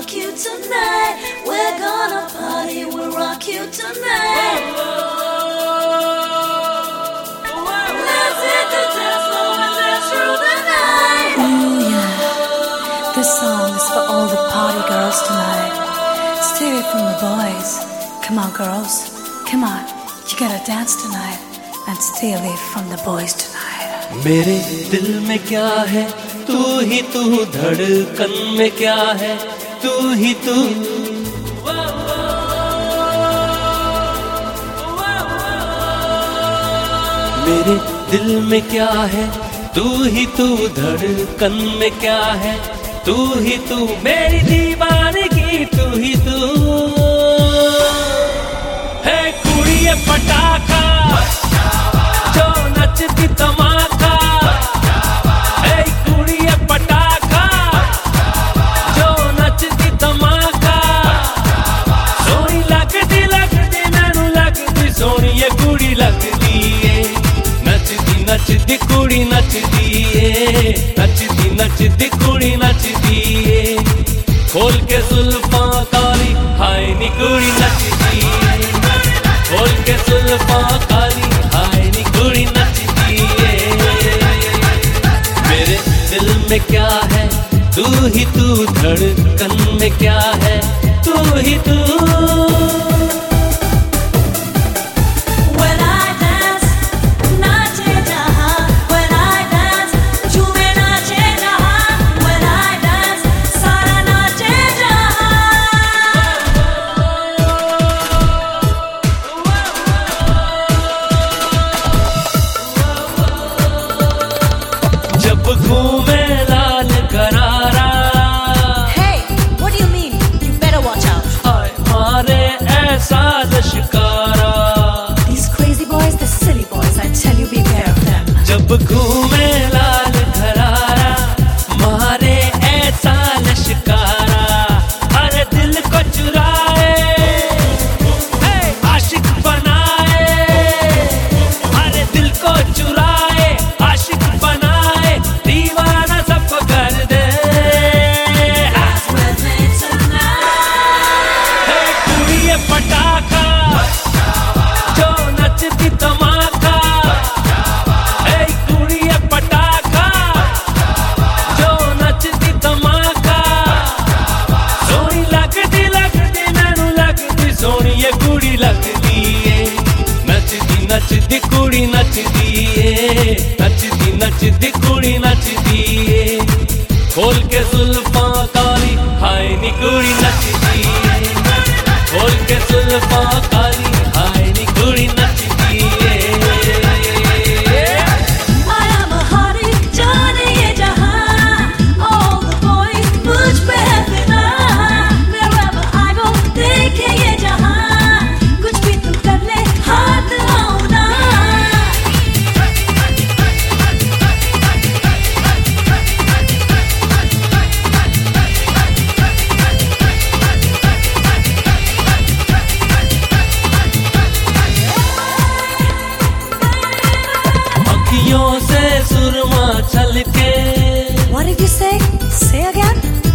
rock you tonight. We're gonna party, we'll rock you tonight. Let's hit the dance floor and dance through the night. Ooh yeah, this song is for all the party girls tonight. Stay away from the boys. Come on girls, come on, you gotta dance tonight. And stay away from the boys tonight. मेरे दिल में क्या है, तू ही तू, धड़कन में क्या है, तू ही तू। मेरे दिल में क्या है, तू ही तू, धड़कन में क्या है, तू ही तू। मेरी दीवानगी तू ही तू है, कुड़िए पटाखा जो नचती धमाका, है कुड़िए पटाखा जो नचती धमाका। सोनी लगदी लगदी मैनू लगदी, सोनी ये कुड़ी लगदी है। नचदी नचदी कुड़ी नचदी है, नचदी नचदी कुड़ी नचदी है। खोल के जुल्फां काली, हाय नी कुड़ी नचदी है। खोल के जुल्फां काली, हाय नी कुड़ी नचदी है। मेरे दिल में क्या है, तू ही तू, धड़कन में क्या है, तू ही तू। जब घूमे लाल करारा, Hey, what do you mean? You better watch out. हाय मारे ऐसा लश्कारा। These crazy boys, the silly boys, I tell you, beware of them. जब घूमे लाल करारा, मारे ऐसा लश्कारा। अरे दिल को चुराए, आशिक बनाए। अरे दिल को चुराए, आशिक बनाए, दीवाना सबको कर दे। With me tonight. है कुड़िए पटाखा जो नचती धमाका, है कुड़िए पटाखा जो नचती धमाका। सोनी लगदी लगदी मैनू लगदी, सोनी ये कुड़ी लगदी है। नचदी नचदी कुड़ी नचदी है, नचदी नचदी कुड़ी नचदी है। खोल के जुल्फां काली, हाय नी कुड़ी नचदी है। खोल के जुल्फां काली, हाय नी कुड़ी नचदी है। I am a hottie, जाने ये जहां, all the boys मुझ पे है फिदा। Wherever I go, देखे ये जहां, कुछ भी तू कर ले, हाथ लाऊं ना। अखियों से सुरमा छलके, What did you say? Say again.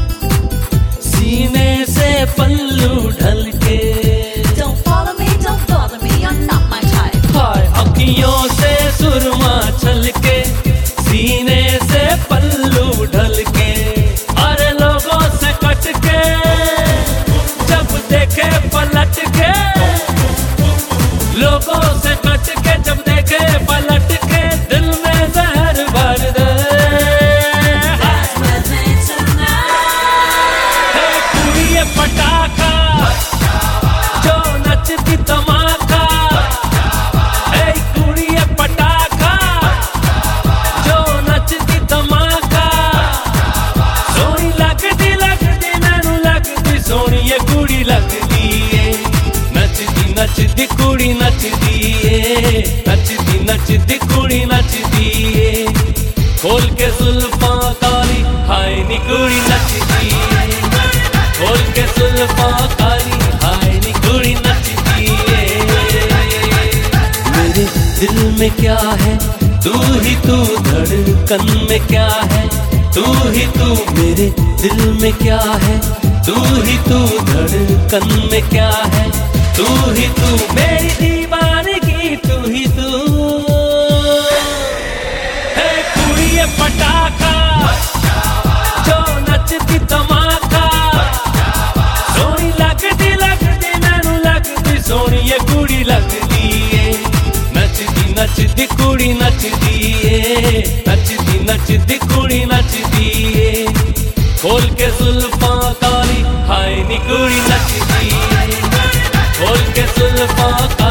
सीने से पल्लू ढलके। Don't follow me, don't bother me, you're not my type. हाय अखियों से सुरमा छलके, सीने से पल्लू ढलके। अरे लोगों से कट के, जब देखे पलट के। लोगों से कट के, जब देखे पलट के, दिल में जहर भर दे। With me tonight. है कुड़िए पटाखा जो नचती धमाका, है कुड़िए पटाखा जो नचती धमाका। सोनी लगदी लगदी मैनू लगदी, सोनी ये कुड़ी लगदी है। नचदी नचदी कुड़ी नचदी है, नचदी नचदी कुड़ी नचदी है। खोल के जुल्फां काली, हाय नी कुड़ी नचदी है। खोल के जुल्फां काली, हाय नी कुड़ी नचदी है। मेरे दिल में क्या है, तू ही तू, धड़कन में क्या है, तू ही तू। मेरे दिल में क्या है, तू ही तू धड़कन में क्या है, तू ही तू मेरी दीवानगी, तू ही तू। है कुड़िए पटाखा जो नचती धमाका, सोनी लगदी लगदी मैनू लगदी सोनी ये कुड़ी लगदी है। नचदी नचदी कुड़ी नचदी है, नचदी नचदी कुड़ी नचदी है। खोल के जुल्फां काली हाय नी कुड़ी नचदी है, खोल के जुल्फां